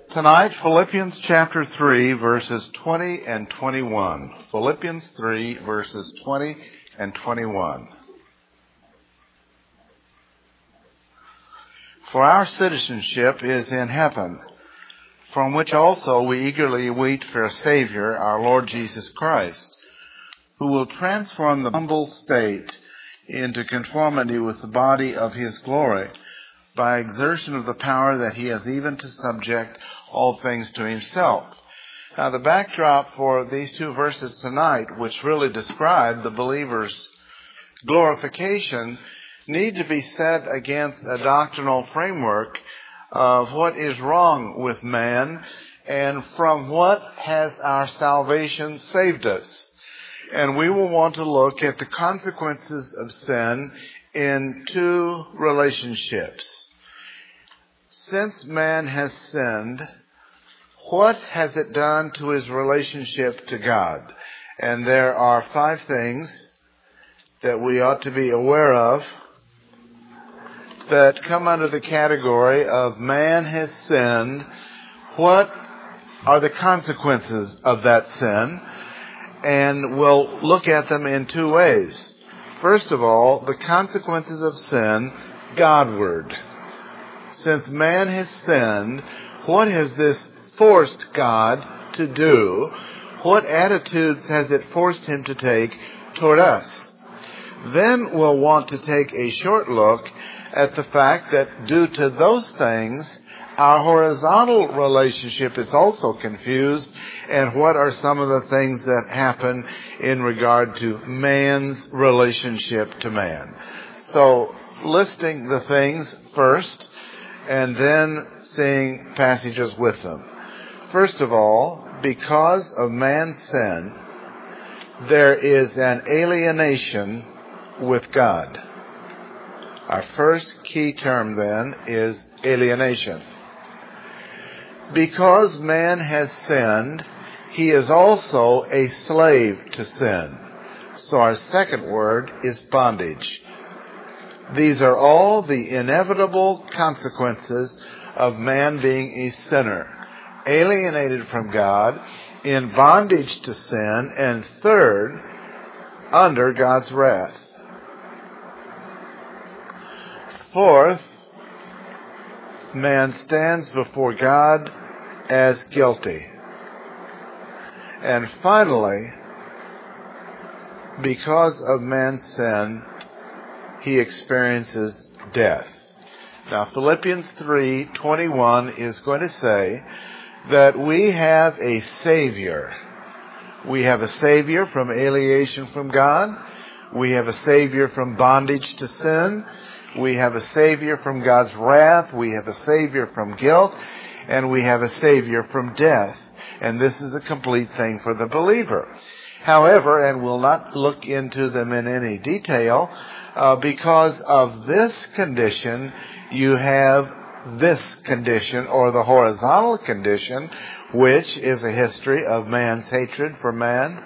Tonight, Philippians chapter 3, verses 20 and 21. Philippians 3, verses 20 and 21. For our citizenship is in heaven, from which also we eagerly await for a Savior, our Lord Jesus Christ, who will transform the humble state into conformity with the body of His glory, by exertion of the power that He has even to subject all things to Himself. Now, the backdrop for these two verses tonight, which really describe the believer's glorification, need to be set against a doctrinal framework of what is wrong with man and from what has our salvation saved us. And we will want to look at the consequences of sin in two relationships. Since man has sinned, what has it done to his relationship to God? And there are 5 things that we ought to be aware of that come under the category of man has sinned. What are the consequences of that sin? And we'll look at them in 2 ways. First of all, the consequences of sin Godward. Since man has sinned, what has this forced God to do? What attitudes has it forced Him to take toward us? Then we'll want to take a short look at the fact that due to those things, our horizontal relationship is also confused, and what are some of the things that happen in regard to man's relationship to man. So, listing the things first, and then seeing passages with them. First of all, because of man's sin, there is an alienation with God. Our first key term then is alienation. Because man has sinned, he is also a slave to sin. So our second word is bondage. These are all the inevitable consequences of man being a sinner, alienated from God, in bondage to sin, and third, under God's wrath. Fourth, man stands before God as guilty. And finally, because of man's sin, he experiences death. Now, Philippians 3:21 is going to say that we have a Savior. We have a Savior from alienation from God. We have a Savior from bondage to sin. We have a Savior from God's wrath. We have a Savior from guilt. And we have a Savior from death. And this is a complete thing for the believer. However, and we'll not look into them in any detail, because of this condition, you have this condition, or the horizontal condition, which is a history of man's hatred for man,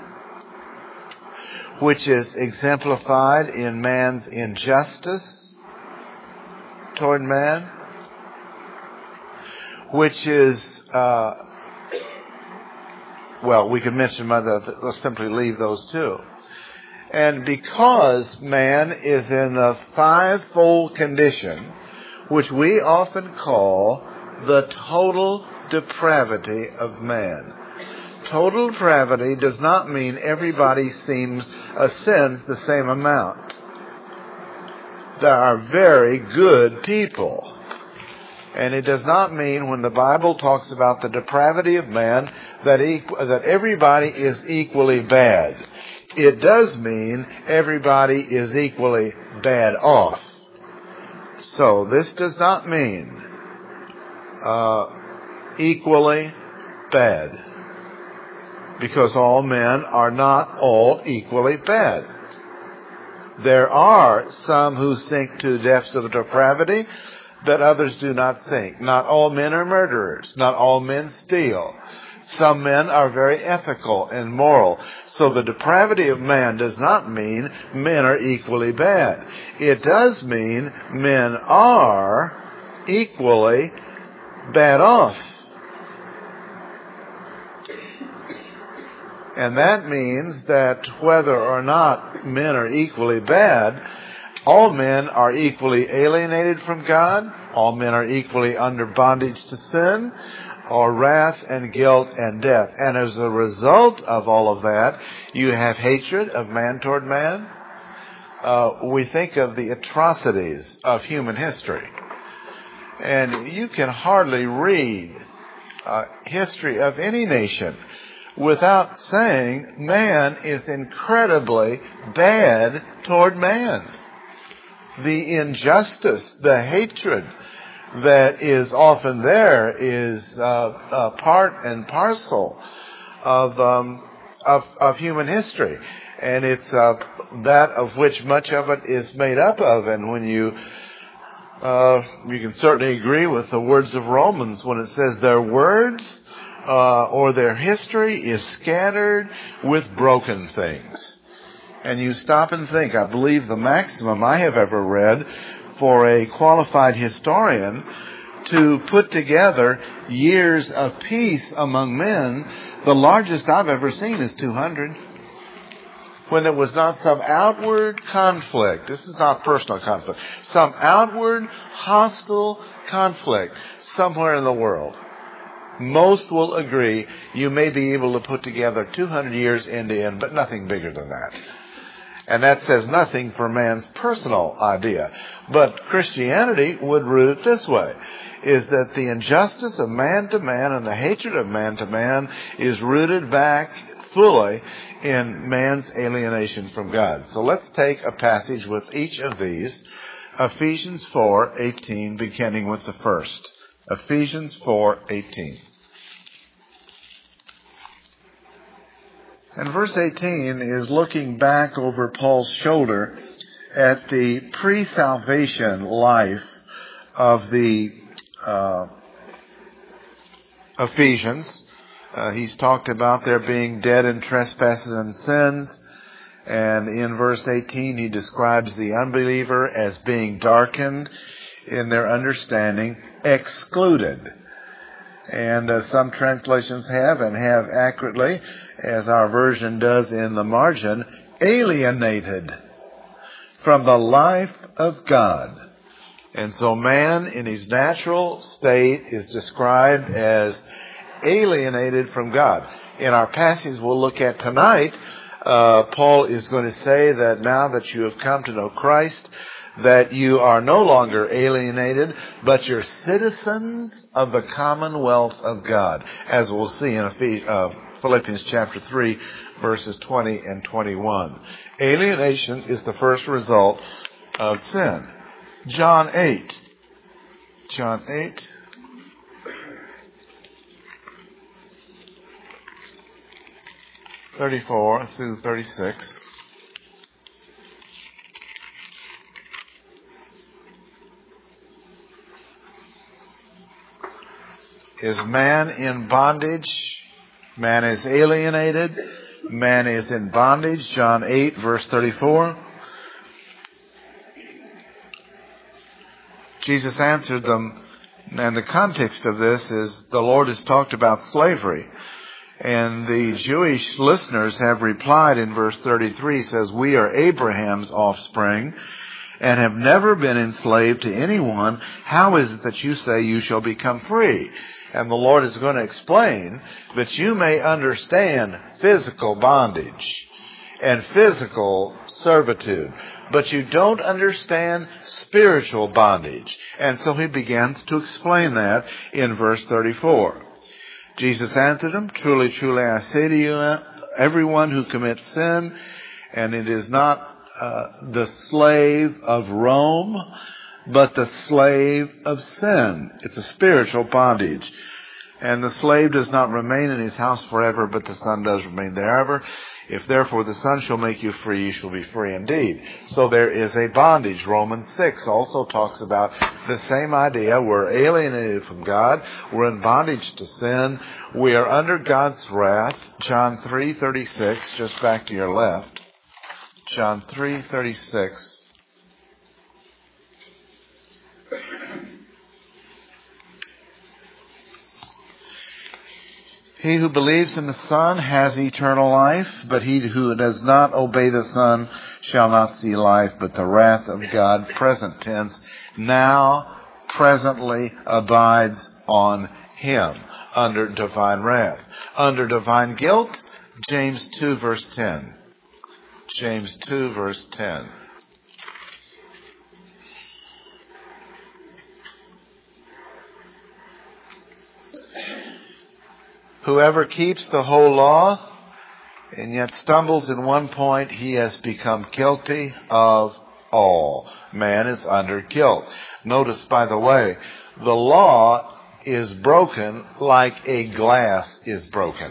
which is exemplified in man's injustice toward man, which is, we could mention let's simply leave those two. And because man is in the 5-fold condition, which we often call the total depravity of man. Total depravity does not mean everybody sins the same amount. There are very good people. And it does not mean when the Bible talks about the depravity of man that everybody is equally bad. It does mean everybody is equally bad off. So this does not mean equally bad, because all men are not all equally bad. There are some who sink to depths of depravity that others do not sink. Not all men are murderers. Not all men steal. Some men are very ethical and moral. So the depravity of man does not mean men are equally bad. It does mean men are equally bad off. And that means that whether or not men are equally bad, all men are equally alienated from God. All men are equally under bondage to sin, or wrath and guilt and death. And as a result of all of that, you have hatred of man toward man. We think of the atrocities of human history. And you can hardly read history of any nation without saying man is incredibly bad toward man. The injustice, the hatred that is often there is part and parcel of human history. And it's that of which much of it is made up of. And when you can certainly agree with the words of Romans when it says their words or their history is scattered with broken things. And you stop and think, I believe the maximum I have ever read for a qualified historian to put together years of peace among men, the largest I've ever seen is 200. When there was not some outward conflict, this is not personal conflict, some outward hostile conflict somewhere in the world. Most will agree you may be able to put together 200 years end to end, but nothing bigger than that. And that says nothing for man's personal idea. But Christianity would root it this way, is that the injustice of man to man and the hatred of man to man is rooted back fully in man's alienation from God. So let's take a passage with each of these. Ephesians 4:18, beginning with the first. Ephesians 4:18. And verse 18 is looking back over Paul's shoulder at the pre-salvation life of the Ephesians. He's talked about their being dead in trespasses and sins. And in verse 18, he describes the unbeliever as being darkened in their understanding, excluded. And some translations have, and have accurately, as our version does in the margin, alienated from the life of God. And so man in his natural state is described as alienated from God. In our passage we'll look at tonight, Paul is going to say that now that you have come to know Christ, that you are no longer alienated, but you're citizens of the commonwealth of God, as we'll see in Philippians chapter 3, verses 20 and 21. Alienation is the first result of sin. John 8. 34 through 36. Is man in bondage? Man is alienated. Man is in bondage. John 8, verse 34. Jesus answered them, and the context of this is the Lord has talked about slavery. And the Jewish listeners have replied in verse 33, says, we are Abraham's offspring and have never been enslaved to anyone. How is it that you say you shall become free? And the Lord is going to explain that you may understand physical bondage and physical servitude, but you don't understand spiritual bondage. And so he begins to explain that in verse 34. Jesus answered him, truly, truly, I say to you, everyone who commits sin, and it is not the slave of Rome, but the slave of sin. It's a spiritual bondage. And the slave does not remain in his house forever, but the Son does remain there ever. If therefore the Son shall make you free, you shall be free indeed. So there is a bondage. Romans 6 also talks about the same idea. We're alienated from God. We're in bondage to sin. We are under God's wrath. John 3:36, just back to your left. John 3:36. He who believes in the Son has eternal life, but he who does not obey the Son shall not see life, but the wrath of God, present tense, now presently abides on him, under divine wrath. Under divine guilt, James 2 verse 10. James 2 verse 10. Whoever keeps the whole law and yet stumbles in one point, he has become guilty of all. Man is under guilt. Notice, by the way, the law is broken like a glass is broken.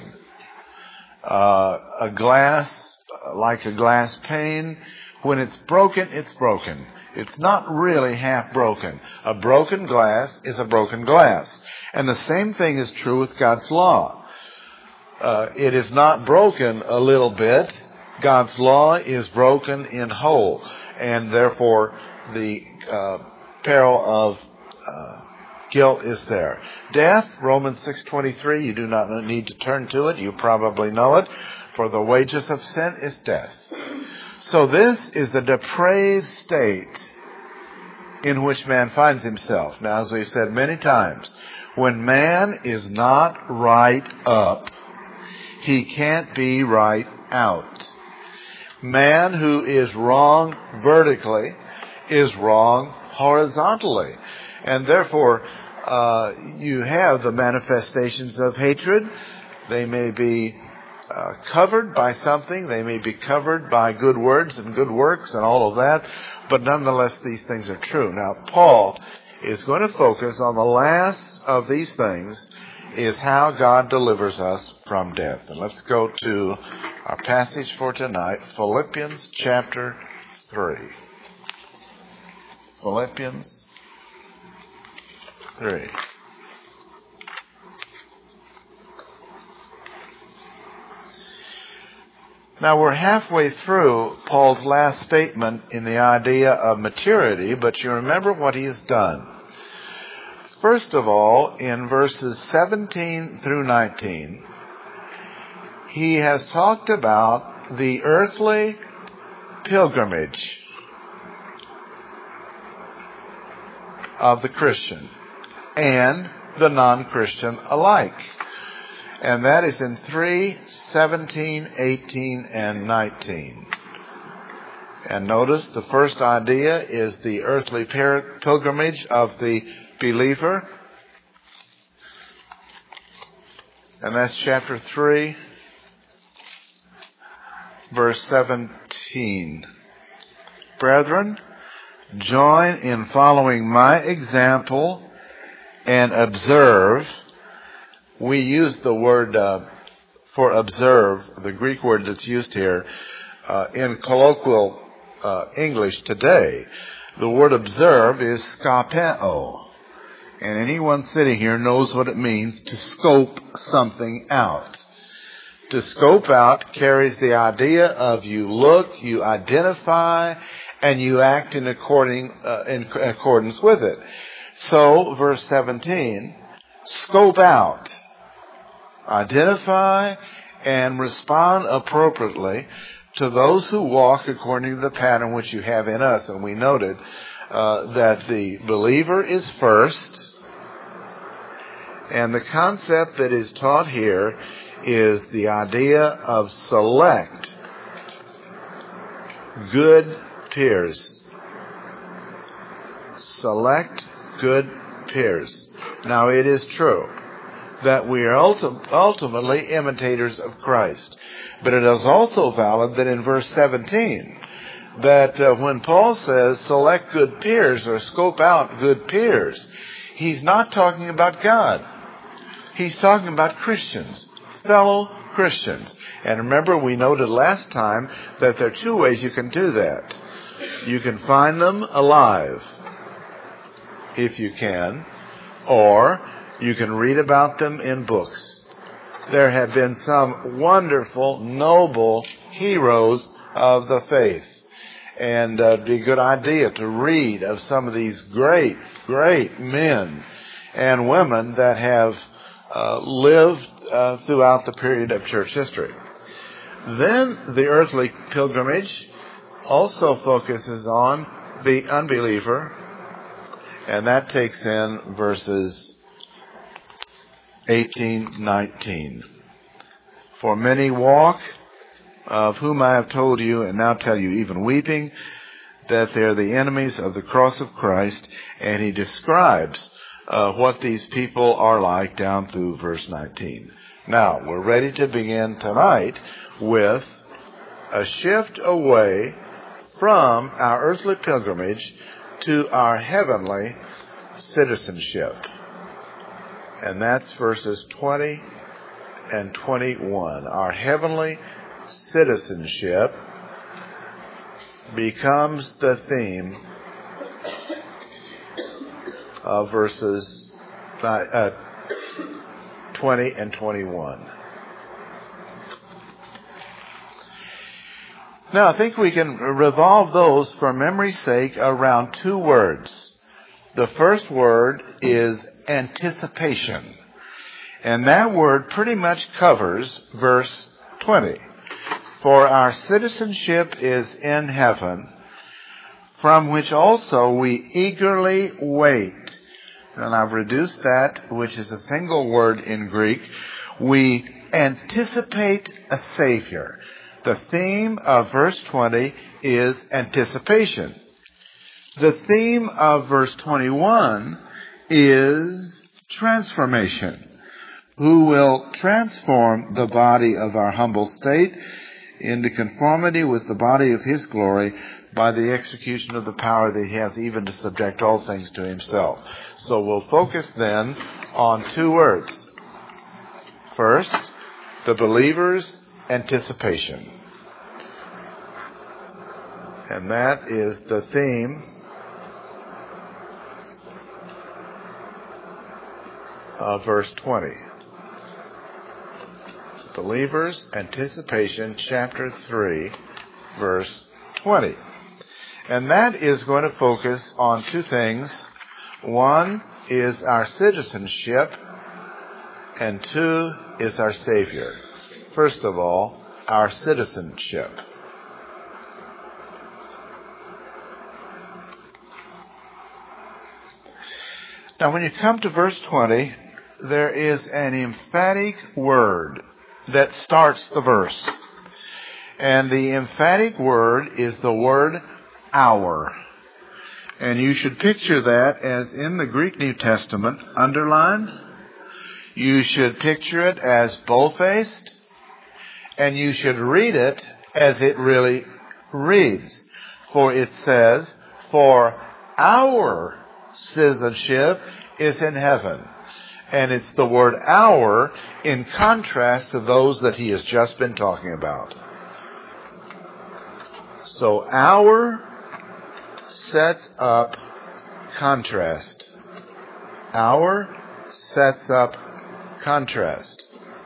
A glass, like a glass pane, when it's broken, it's broken. It's not really half broken. A broken glass is a broken glass. And the same thing is true with God's law. It is not broken a little bit. God's law is broken in whole. And therefore, the peril of guilt is there. Death, Romans 6:23, you do not need to turn to it. You probably know it. For the wages of sin is death. So this is the depraved state in which man finds himself. Now, as we've said many times, when man is not right up, he can't be right out. Man who is wrong vertically is wrong horizontally. And therefore, you have the manifestations of hatred. They may be covered by something. They may be covered by good words and good works and all of that. But nonetheless, these things are true. Now, Paul is going to focus on the last of these things, is how God delivers us from death. And let's go to our passage for tonight, Philippians chapter 3. Philippians 3. Now we're halfway through Paul's last statement in the idea of maturity, but you remember what he has done. First of all, in verses 17 through 19, he has talked about the earthly pilgrimage of the Christian and the non-Christian alike. And that is in 3, 17, 18, and 19. And notice the first idea is the earthly pilgrimage of the believer. And that's chapter 3, verse 17. Brethren, join in following my example and observe. We use the word for observe, the Greek word that's used here, in colloquial English today. The word observe is skopeo. And anyone sitting here knows what it means to scope something out. To scope out carries the idea of you look, you identify, and you act in accordance with it. So, verse 17, scope out, identify, and respond appropriately to those who walk according to the pattern which you have in us. And we noted that the believer is first. And the concept that is taught here is the idea of select good peers. Select good peers. Now, it is true that we are ultimately imitators of Christ. But it is also valid that in verse 17, that when Paul says select good peers or scope out good peers, he's not talking about God. He's talking about Christians, fellow Christians. And remember, we noted last time that there are two ways you can do that. You can find them alive, if you can, or you can read about them in books. There have been some wonderful, noble heroes of the faith. And it'd be a good idea to read of some of these great, great men and women that have lived throughout the period of church history. Then the earthly pilgrimage also focuses on the unbeliever, and that takes in verses 18, 19. For many walk, of whom I have told you, and now tell you, even weeping, that they're the enemies of the cross of Christ, and he describes what these people are like down through verse 19. Now, we're ready to begin tonight with a shift away from our earthly pilgrimage to our heavenly citizenship. And that's verses 20 and 21. Our heavenly citizenship becomes the theme of verses 20 and 21. Now, I think we can revolve those, for memory's sake, around two words. The first word is anticipation. And that word pretty much covers verse 20. For our citizenship is in heaven, from which also we eagerly wait. And I've reduced that, which is a single word in Greek. We anticipate a Savior. The theme of verse 20 is anticipation. The theme of verse 21 is transformation. Who will transform the body of our humble state into conformity with the body of his glory by the execution of the power that he has even to subject all things to himself. So we'll focus then on two words. First, the believer's anticipation. And that is the theme of verse 20. Believer's anticipation, chapter 3, verse 20. And that is going to focus on two things. One is our citizenship, and two is our Savior. First of all, our citizenship. Now, when you come to verse 20, there is an emphatic word that starts the verse. And the emphatic word is the word our. And you should picture that as in the Greek New Testament, underlined. You should picture it as bold-faced. And you should read it as it really reads. For it says, for our citizenship is in heaven. And it's the word our in contrast to those that he has just been talking about. So our sets up contrast. Our sets up contrast.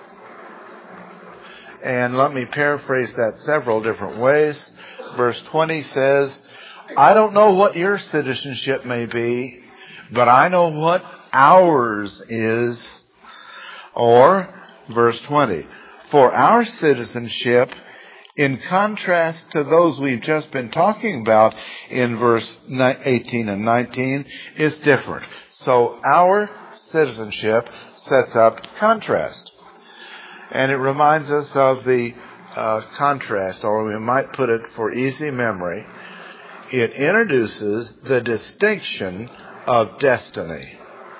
And let me paraphrase that several different ways. Verse 20 says, I don't know what your citizenship may be, but I know what ours is. Or, verse 20, for our citizenship, in contrast to those we've just been talking about in verse 18 and 19, is different. So our citizenship sets up contrast. And it reminds us of the contrast, or we might put it for easy memory. It introduces the distinction of destiny.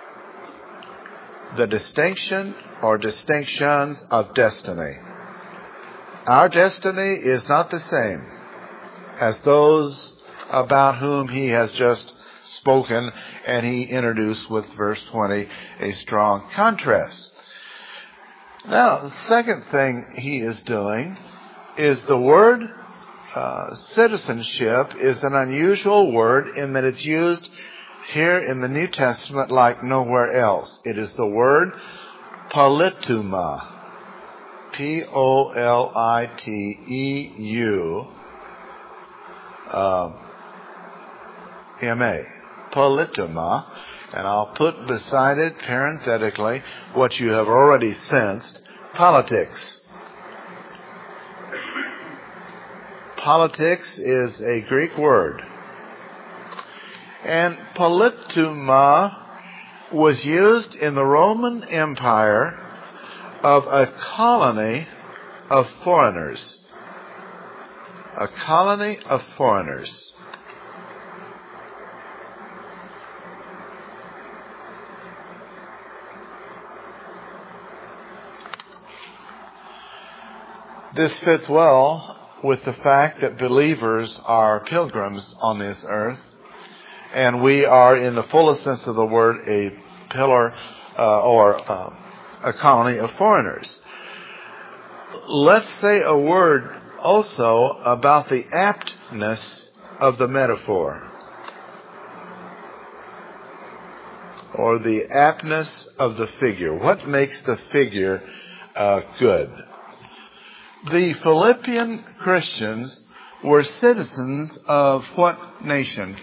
The distinction or distinctions of destiny. Our destiny is not the same as those about whom he has just spoken, and he introduced with verse 20 a strong contrast. Now, the second thing he is doing is the word citizenship is an unusual word in that it's used here in the New Testament like nowhere else. It is the word polituma. P-O-L-I-T-E-U-M-A. Polituma. And I'll put beside it, parenthetically, what you have already sensed, politics. Politics is a Greek word. And polituma was used in the Roman Empire of a colony of foreigners. A colony of foreigners. This fits well with the fact that believers are pilgrims on this earth, and we are, in the fullest sense of the word, a pillar or a colony of foreigners. Let's say a word also about the aptness of the metaphor, or the aptness of the figure. What makes the figure good? The Philippian Christians were citizens of what nation?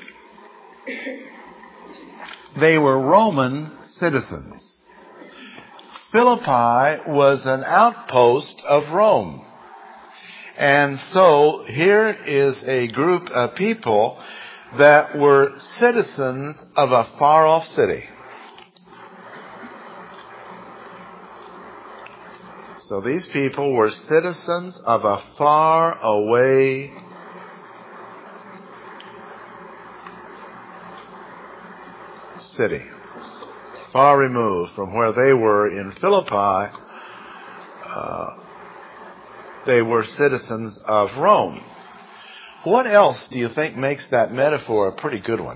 They were Roman citizens. Philippi was an outpost of Rome. And so here is a group of people that were citizens of a far-off city. So these people were citizens of a far-away city, far removed from where they were in Philippi. They were citizens of Rome. What else do you think makes that metaphor a pretty good one?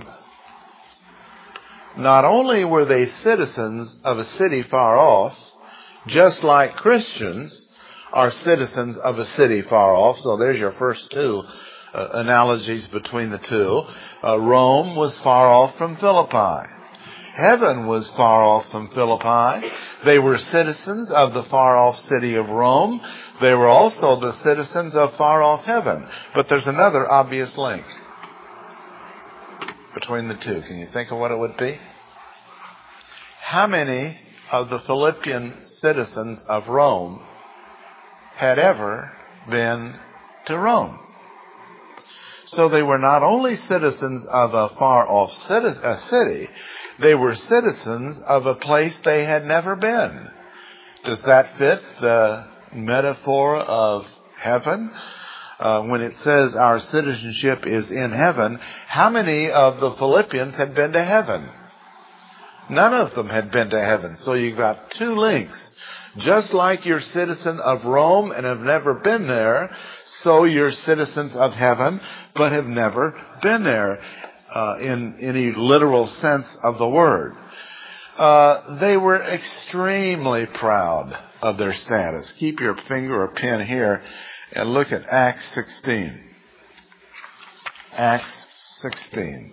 Not only were they citizens of a city far off, just like Christians are citizens of a city far off. So there's your first two analogies between the two. Rome was far off from Philippi. Heaven was far off from Philippi. They were citizens of the far-off city of Rome. They were also the citizens of far-off heaven. But there's another obvious link between the two. Can you think of what it would be? How many of the Philippian citizens of Rome had ever been to Rome? So they were not only citizens of a far-off city, they were citizens of a place they had never been. Does that fit the metaphor of heaven? When it says our citizenship is in heaven, how many of the Philippians had been to heaven? None of them had been to heaven. So you've got two links. Just like you're citizen of Rome and have never been there, so you're citizens of heaven but have never been there in any literal sense of the word. They were extremely proud of their status. Keep your finger or pen here and look at Acts 16. Acts 16.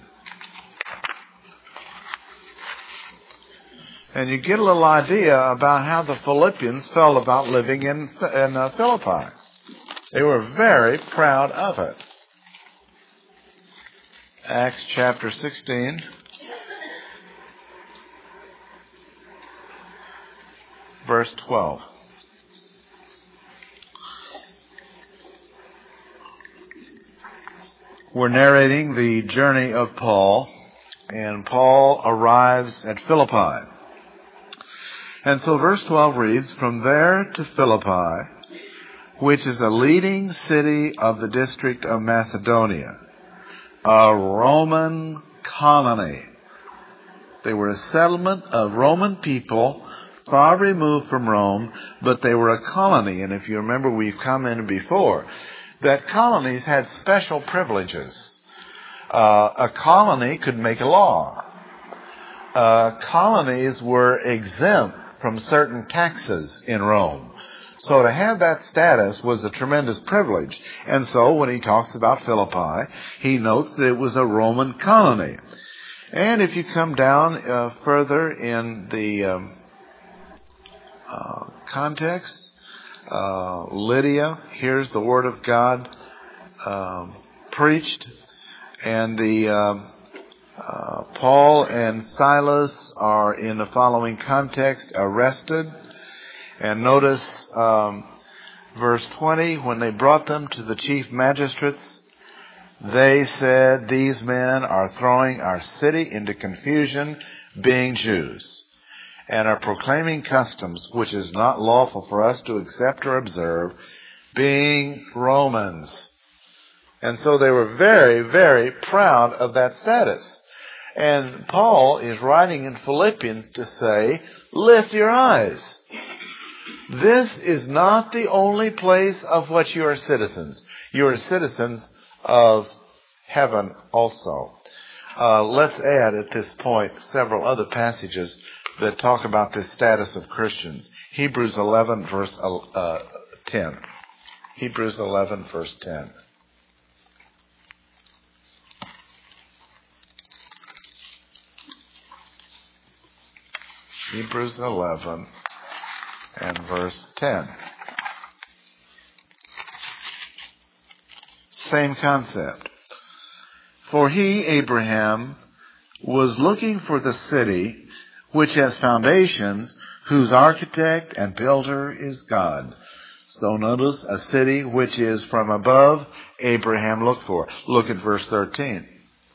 And you get a little idea about how the Philippians felt about living in Philippi. They were very proud of it. Acts chapter 16. Verse 12. We're narrating the journey of Paul, and Paul arrives at Philippi. And so verse 12 reads, "From there to Philippi, which is a leading city of the district of Macedonia, a Roman colony." They were a settlement of Roman people, far removed from Rome, but they were a colony. And if you remember, we've commented before that colonies had special privileges. A colony could make a law. Colonies were exempt from certain taxes in Rome. So to have that status was a tremendous privilege. And so when he talks about Philippi, he notes that it was a Roman colony. And if you come down further in the context, Lydia hears the word of God preached, and the Paul and Silas are, in the following context, arrested. And notice verse 20, when they brought them to the chief magistrates, they said, "These men are throwing our city into confusion, being Jews, and are proclaiming customs which is not lawful for us to accept or observe, being Romans." And so they were very, very proud of that status. And Paul is writing in Philippians to say, lift your eyes. This is not the only place of which you are citizens. You are citizens of heaven also. Let's add at this point several other passages that talk about this status of Christians. Hebrews 11 verse 10. Hebrews 11 verse 10. Hebrews 11 and verse 10. Same concept. For he, Abraham, was looking for the city which has foundations, whose architect and builder is God. So notice, a city which is from above, Abraham looked for. Look at verse 13.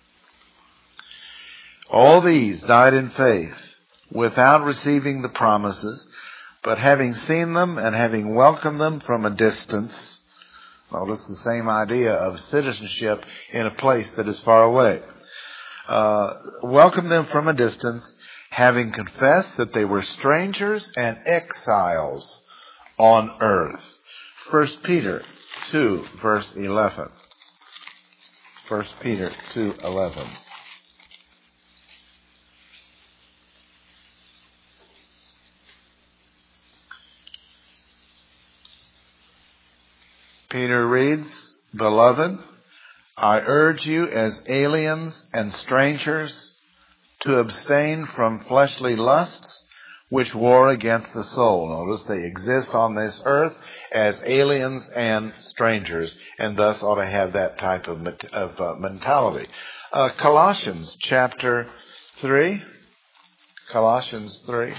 All these died in faith, without receiving the promises, but having seen them and having welcomed them from a distance. Notice the same idea of citizenship in a place that is far away. Welcomed them from a distance, having confessed that they were strangers and exiles on earth. 1 Peter 2, verse 11. 1 Peter 2:11. Peter reads, "Beloved, I urge you as aliens and strangers to abstain from fleshly lusts which war against the soul." Notice they exist on this earth as aliens and strangers, and thus ought to have that type of mentality. Colossians chapter 3. Colossians 3.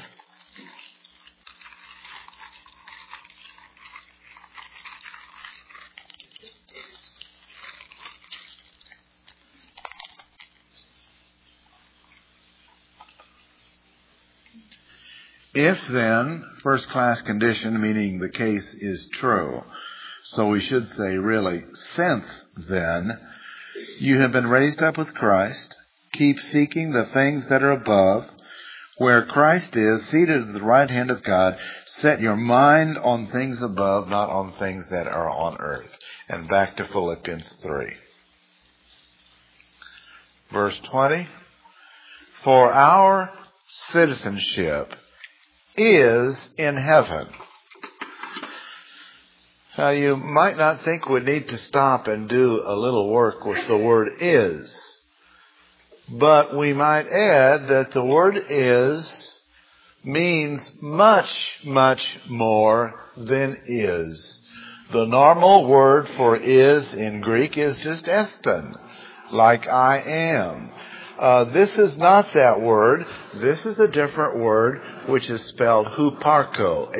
If then, first class condition, meaning the case is true. So we should say really, since then, you have been raised up with Christ, keep seeking the things that are above, where Christ is, seated at the right hand of God. Set your mind on things above, not on things that are on earth. And back to Philippians 3. Verse 20. For our citizenship is in heaven. Now you might not think we need to stop and do a little work with the word is. But we might add that the word is means much, much more than is. The normal word for is in Greek is just eston, like I am. This is not that word. This is a different word, which is spelled huparcho,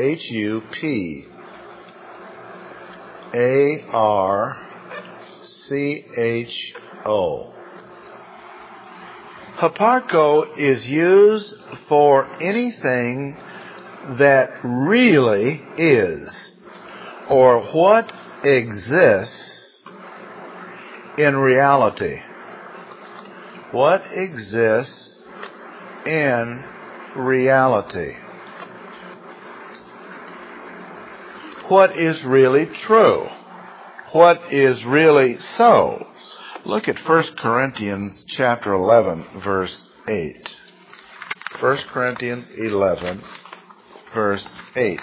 H-U-P-A-R-C-H-O. Huparcho is used for anything that really is, or what exists in reality. What exists in reality. What is really true. What is really so. Look at 1 Corinthians chapter 11, verse 8. 1 Corinthians 11, verse 8.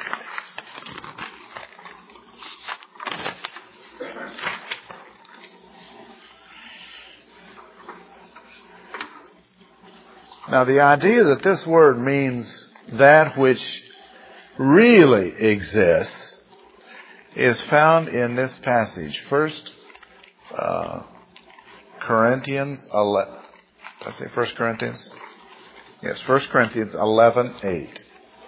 Now, the idea that this word means that which really exists is found in this passage. 1 Corinthians I say 1 Corinthians? Yes, 1 Corinthians 11:8.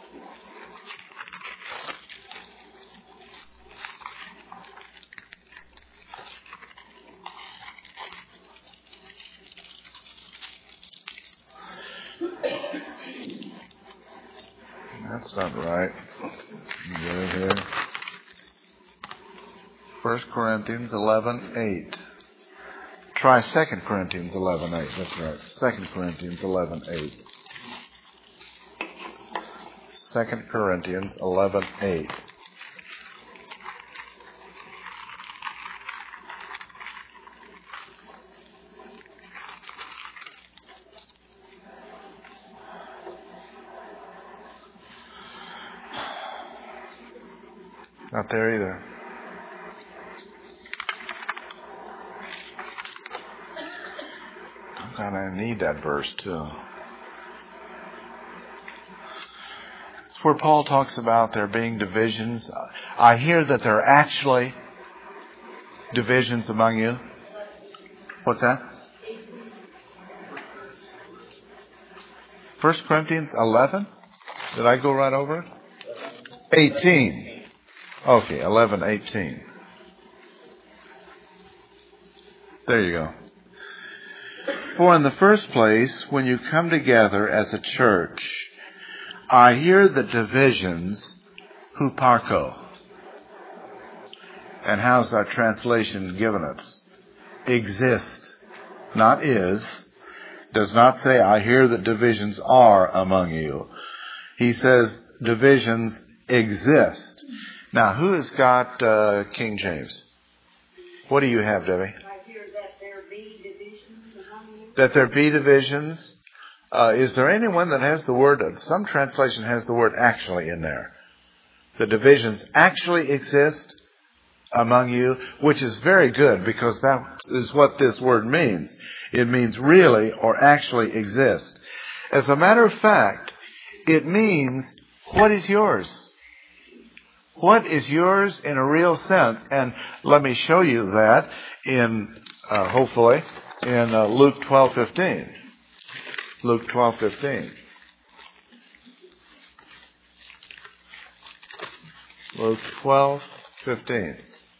That's not right. Get it here. 1 Corinthians 11:8. Try 2 Corinthians 11:8. That's right. 2 Corinthians 11:8. 2 Corinthians 11:8. Not there either. God, I need that verse too. It's where Paul talks about there being divisions. I hear that there are actually divisions among you. What's that? 1 Corinthians 11? Did I go right over it? 18. Okay, 11:18. There you go. For in the first place, when you come together as a church, I hear the divisions, huparko. And how's our translation given us? Exist, not is. Does not say, I hear that divisions are among you. He says, divisions exist. Now, who has got King James? What do you have, Debbie? I hear that there be divisions among you. That there be divisions. Is there anyone that has the word, some translation has the word actually in there. The divisions actually exist among you, which is very good because that is what this word means. It means really or actually exist. As a matter of fact, it means what is yours? What is yours in a real sense? And let me show you that in, hopefully, in Luke 12:15. Luke 12:15. Luke 12:15.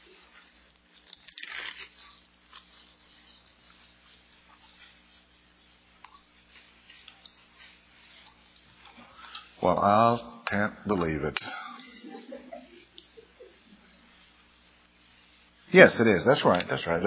Well, I can't believe it. Yes, it is. That's right.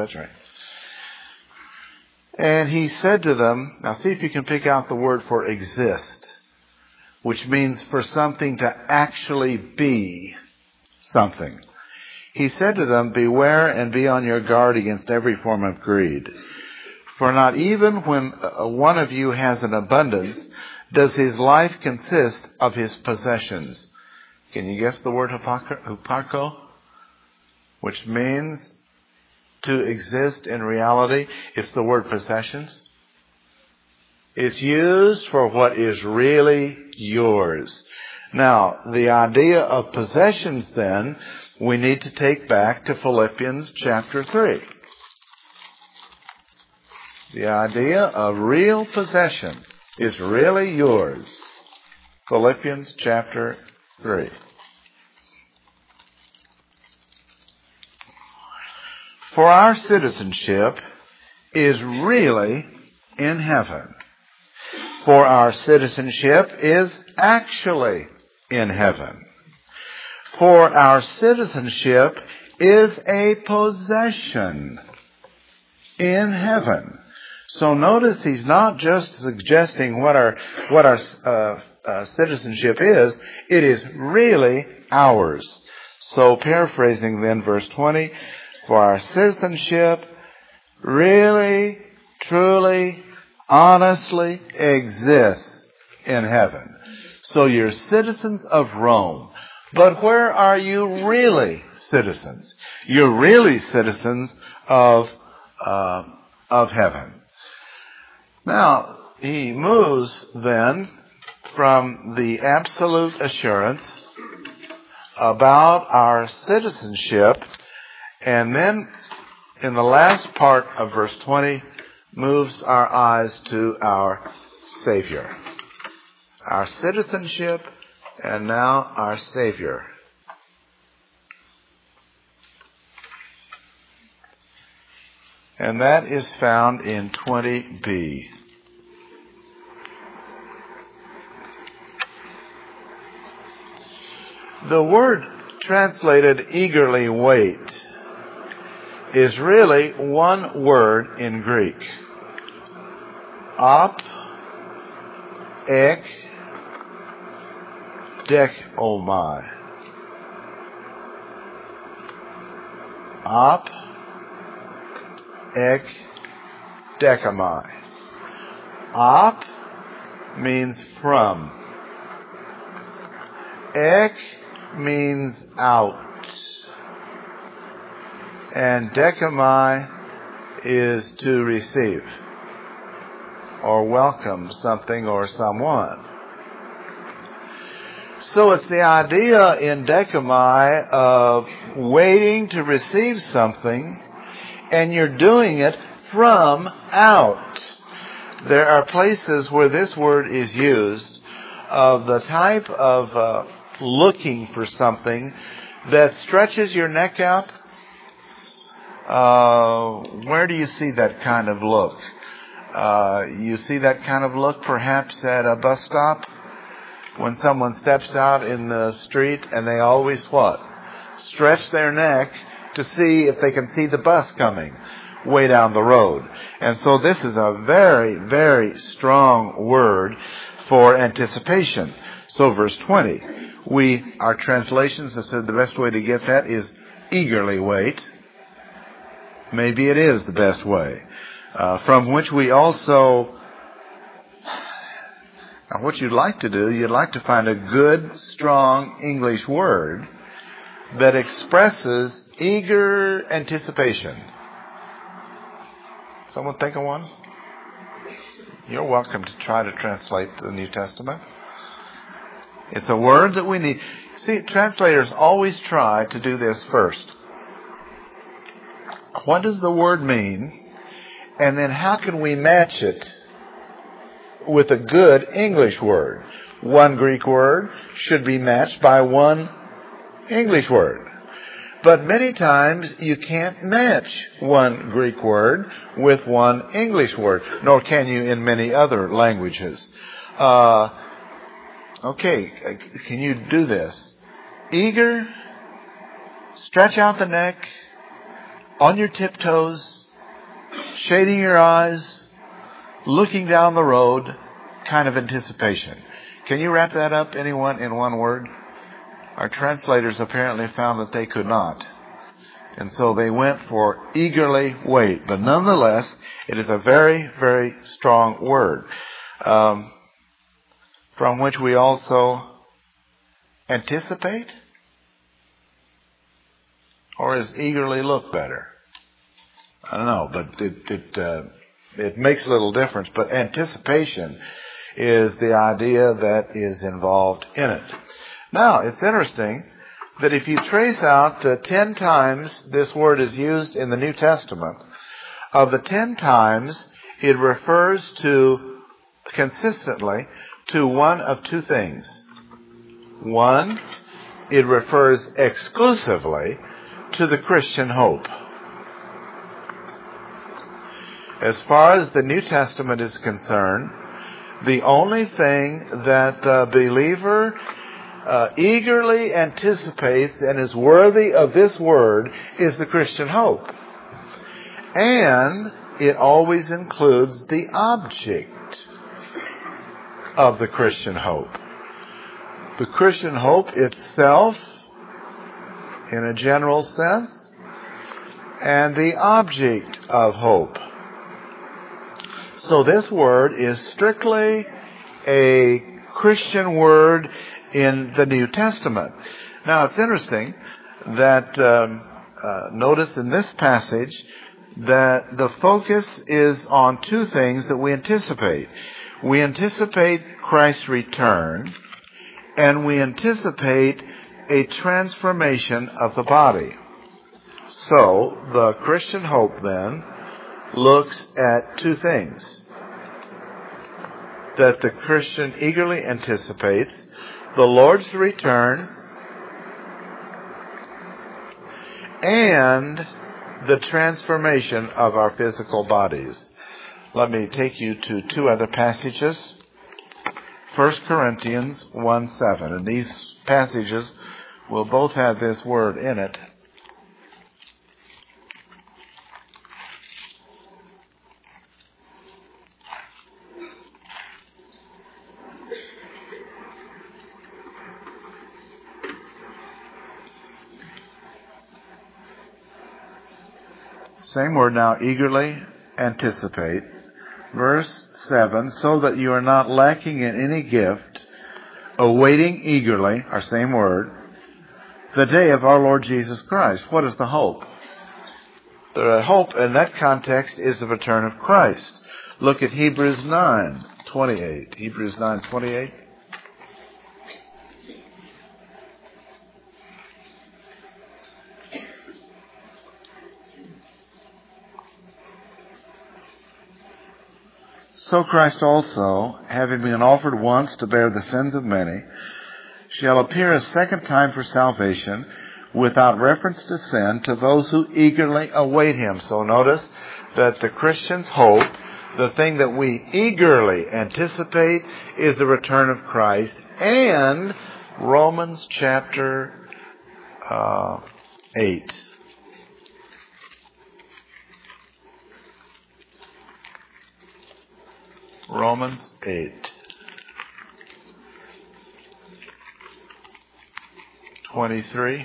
And he said to them, now see if you can pick out the word for exist, which means for something to actually be something. He said to them, beware and be on your guard against every form of greed. For not even when one of you has an abundance does his life consist of his possessions. Can you guess the word huparko? Which means to exist in reality. It's the word possessions. It's used for what is really yours. Now, the idea of possessions then, we need to take back to Philippians chapter 3. The idea of real possession is really yours. Philippians chapter 3. For our citizenship is really in heaven. For our citizenship is actually in heaven. For our citizenship is a possession in heaven. So notice he's not just suggesting what our citizenship is. It is really ours. So paraphrasing then verse 20, for our citizenship really, truly, honestly exists in heaven. So you're citizens of Rome. But where are you really citizens? You're really citizens of heaven. Now, he moves then from the absolute assurance about our citizenship, and then in the last part of verse 20 moves our eyes to our Savior. Our citizenship and now our Savior. And that is found in 20b. The word translated eagerly wait is really one word in Greek. Op, ek, dekomai. Op, ek, dekomai. Op means from. Ek means out. And dekomai is to receive or welcome something or someone. So it's the idea in dekomai of waiting to receive something, and you're doing it from out. There are places where this word is used of the type of looking for something that stretches your neck out. Where do you see that kind of look? You see that kind of look perhaps at a bus stop when someone steps out in the street and they always what? Stretch their neck to see if they can see the bus coming way down the road. And so this is a very, very strong word for anticipation. So verse 20, our translations have said the best way to get that is eagerly wait. Maybe it is the best way. From which we also, now what you'd like to do, you'd like to find a good, strong English word that expresses eager anticipation. Someone think of one? You're welcome to try to translate the New Testament. It's a word that we need. See, translators always try to do this first. What does the word mean? And then how can we match it with a good English word? One Greek word should be matched by one English word. But many times you can't match one Greek word with one English word, nor can you in many other languages. Okay, can you do this? Eager, stretch out the neck, on your tiptoes, shading your eyes, looking down the road, kind of anticipation. Can you wrap that up, anyone, in one word? Our translators apparently found that they could not. And so they went for eagerly wait. But nonetheless, it is a very, very strong word. From which we also anticipate? Or is eagerly look better? I don't know, but it makes a little difference. But anticipation is the idea that is involved in it. Now, it's interesting that if you trace out 10 times this word is used in the New Testament, of the 10 times it refers to consistently to one of two things. One, it refers exclusively to the Christian hope. As far as the New Testament is concerned, the only thing that the believer eagerly anticipates and is worthy of this word is the Christian hope. And it always includes the object of the Christian hope. The Christian hope itself, in a general sense, and the object of hope. So this word is strictly a Christian word in the New Testament. Now it's interesting that notice in this passage that the focus is on two things that we anticipate. We anticipate Christ's return, and we anticipate a transformation of the body. So the Christian hope then looks at two things. That the Christian eagerly anticipates the Lord's return and the transformation of our physical bodies. Let me take you to two other passages. 1 Corinthians 1:7. And these passages will both have this word in it. Same word now, eagerly anticipate. Verse 7, so that you are not lacking in any gift, awaiting eagerly, our same word, the day of our Lord Jesus Christ. What is the hope? The hope in that context is the return of Christ. Look at Hebrews 9:28. Hebrews 9:28. So Christ also, having been offered once to bear the sins of many, shall appear a second time for salvation, without reference to sin, to those who eagerly await Him. So notice that the Christian's hope, the thing that we eagerly anticipate, is the return of Christ. And Romans chapter 8. Romans 8. 23.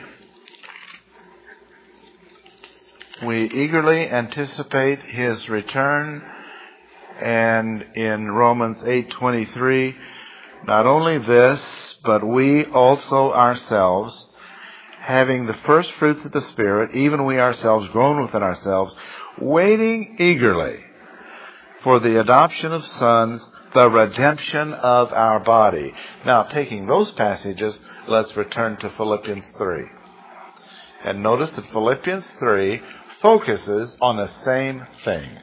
We eagerly anticipate His return, and in Romans 8:23, not only this, but we also ourselves, having the first fruits of the Spirit, even we ourselves grown within ourselves, waiting eagerly for the adoption of sons, the redemption of our body. Now, taking those passages, let's return to Philippians 3. And notice that Philippians 3 focuses on the same thing.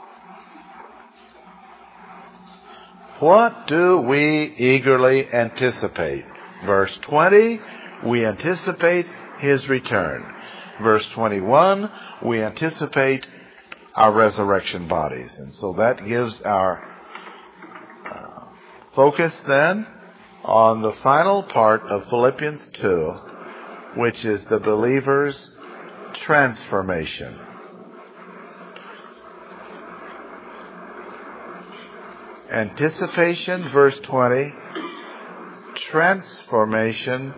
What do we eagerly anticipate? Verse 20, we anticipate His return. Verse 21, we anticipate our resurrection bodies. And so that gives our focus then on the final part of Philippians 2, which is the believer's transformation. Anticipation, verse 20. Transformation,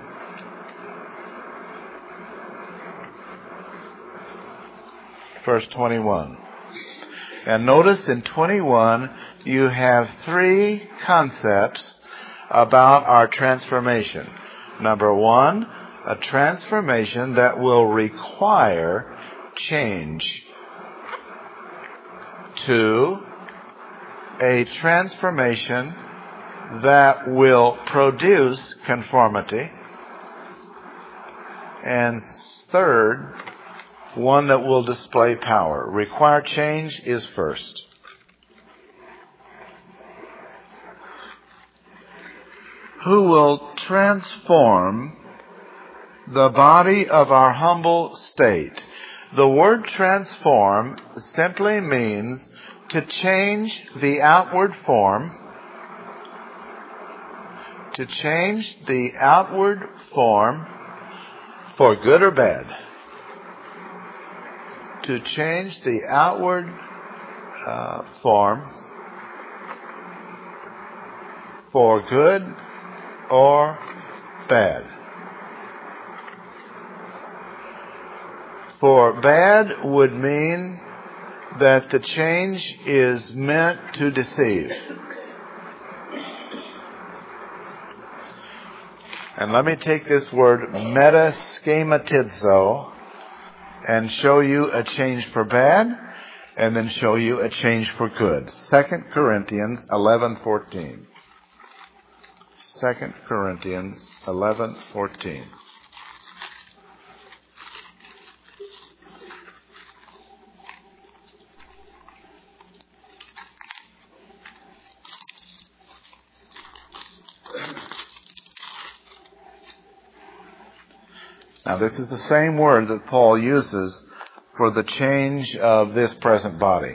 verse 21. And notice in 21, you have three concepts about our transformation. Number one, a transformation that will require change. Two, a transformation that will produce conformity. And third, one that will display power. Require change is first. Who will transform the body of our humble state? The word transform simply means to change the outward form. To change the outward form for good or bad. To change the outward form for good or bad. For bad would mean that the change is meant to deceive. And let me take this word metaschematizo and show you a change for bad, and then show you a change for good. 2 Corinthians 11:14. 2 Corinthians 11:14. Now, this is the same word that Paul uses for the change of this present body.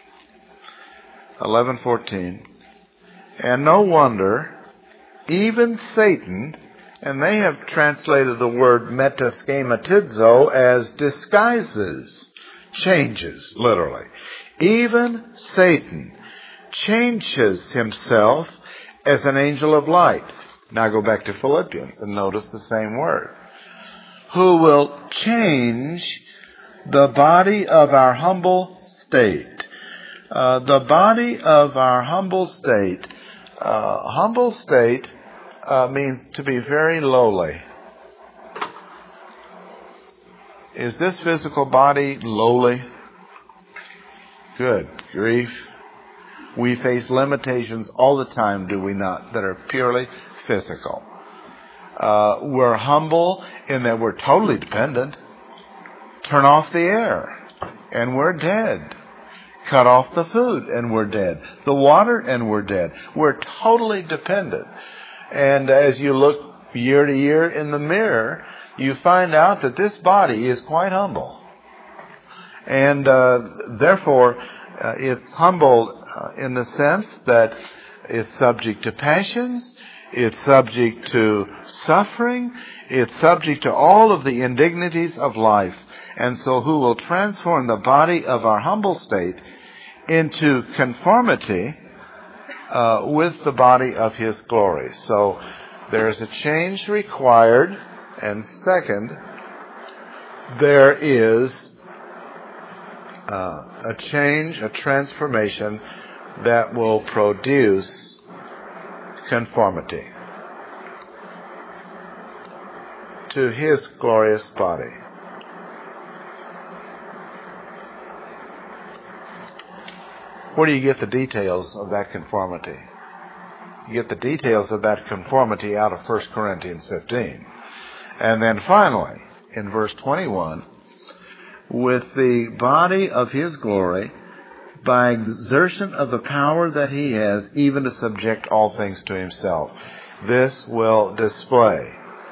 11:14. And no wonder, even Satan, and they have translated the word metaschematizo as disguises, changes, literally. Even Satan changes himself as an angel of light. Now go back to Philippians and notice the same word. Who will change the body of our humble state. The body of our humble state. Humble state means to be very lowly. Is this physical body lowly? Good grief. We face limitations all the time, do we not, that are purely physical. We're humble in that we're totally dependent. Turn off the air, and we're dead. Cut off the food, and we're dead. The water, and we're dead. We're totally dependent. And as you look year to year in the mirror, you find out that this body is quite humble. And therefore, it's humble in the sense that it's subject to passions, it's subject to suffering, it's subject to all of the indignities of life. And so who will transform the body of our humble state into conformity with the body of His glory. So there's a change required. And second, there is a change, a transformation that will produce conformity to His glorious body. Where do you get the details of that conformity? You get the details of that conformity out of 1 Corinthians 15. And then finally, in verse 21, with the body of His glory, by exertion of the power that He has, even to subject all things to Himself. This will display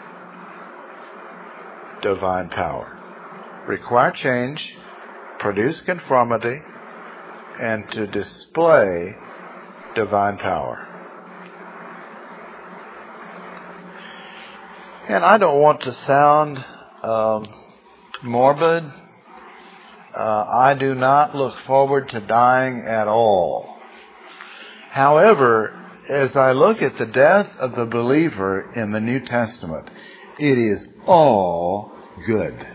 divine power. Require change, produce conformity, and to display divine power. And I don't want to sound morbid. I do not look forward to dying at all. However, as I look at the death of the believer in the New Testament, it is all good.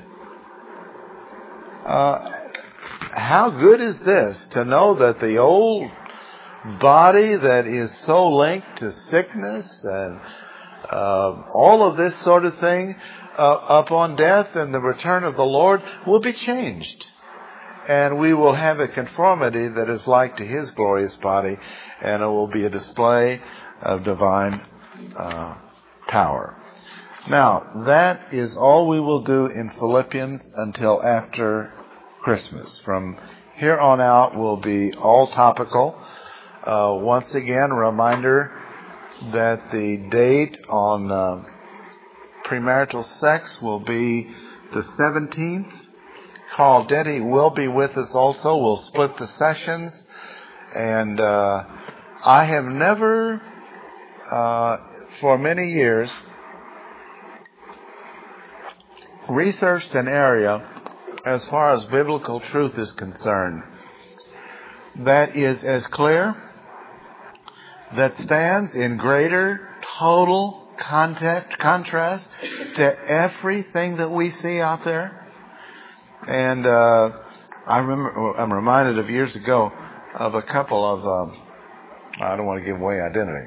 How good is this to know that the old body that is so linked to sickness and all of this sort of thing upon death and the return of the Lord will be changed. And we will have a conformity that is like to His glorious body, and it will be a display of divine power. Now, that is all we will do in Philippians until after Christmas. From here on out will be all topical. Once again, a reminder that the date on premarital sex will be the 17th. Carl Denny will be with us also. We'll split the sessions. And I have never, for many years, researched an area as far as biblical truth is concerned that is as clear, that stands in greater total contrast to everything that we see out there. And I'm reminded of years ago of a couple of, I don't want to give away identity.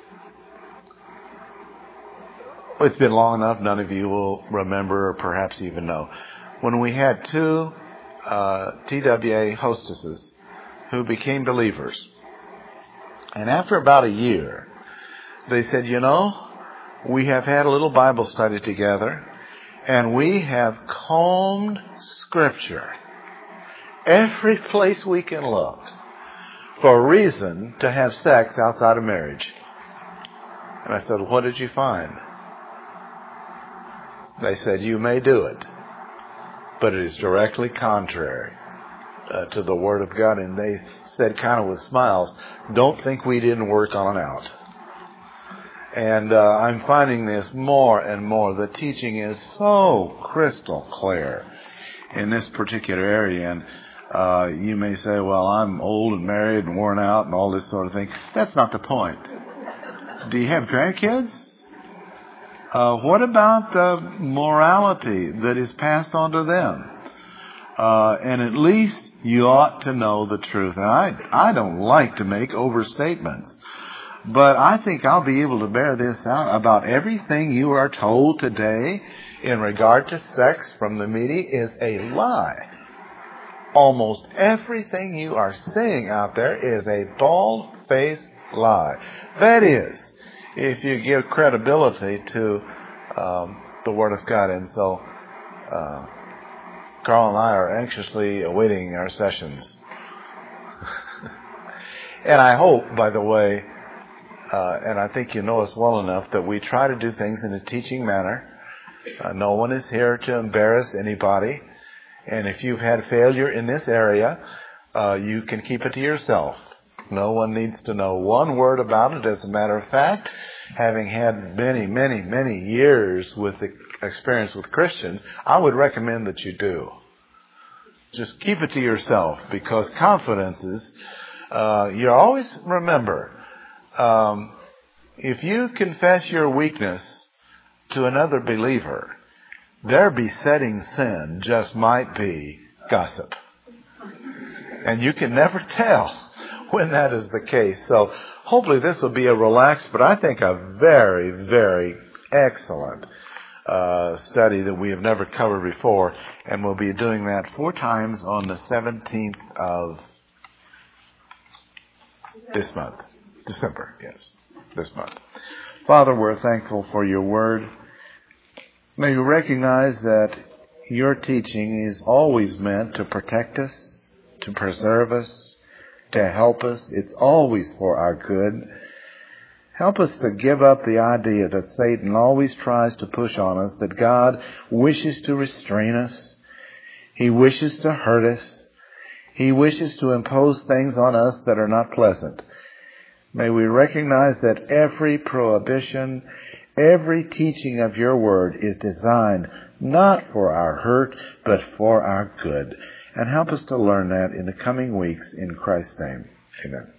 It's been long enough, none of you will remember or perhaps even know. When we had two TWA hostesses who became believers. And after about a year, they said, we have had a little Bible study together, and we have combed Scripture every place we can look for a reason to have sex outside of marriage. And I said, what did you find? They said, you may do it, but it is directly contrary to the Word of God. And they said kind of with smiles, don't think we didn't work on it out. And I'm finding this more and more. The teaching is so crystal clear in this particular area. And you may say, well, I'm old and married and worn out and all this sort of thing. That's not the point. Do you have grandkids? What about the morality that is passed on to them? And at least you ought to know the truth. And I don't like to make overstatements, but I think I'll be able to bear this out about everything you are told today in regard to sex from the media is a lie. Almost everything you are seeing out there is a bald-faced lie. That is, if you give credibility to the Word of God. And so Carl and I are anxiously awaiting our sessions. And I hope, by the way, and I think you know us well enough, that we try to do things in a teaching manner. No one is here to embarrass anybody. And if you've had failure in this area, you can keep it to yourself. No one needs to know one word about it. As a matter of fact, having had many years with the experience with Christians, I would recommend that you do. Just keep it to yourself, because confidences, you always remember, if you confess your weakness to another believer, their besetting sin just might be gossip. And you can never tell when that is the case. So hopefully this will be a relaxed, but I think a very excellent study that we have never covered before. And we'll be doing that 4 times on the 17th of this month. December, yes, this month. Father, we're thankful for your word. May you recognize that your teaching is always meant to protect us, to preserve us, to help us. It's always for our good. Help us to give up the idea that Satan always tries to push on us, that God wishes to restrain us. He wishes to hurt us. He wishes to impose things on us that are not pleasant. May we recognize that every prohibition, every teaching of your word is designed not for our hurt, but for our good. And help us to learn that in the coming weeks in Christ's name. Amen.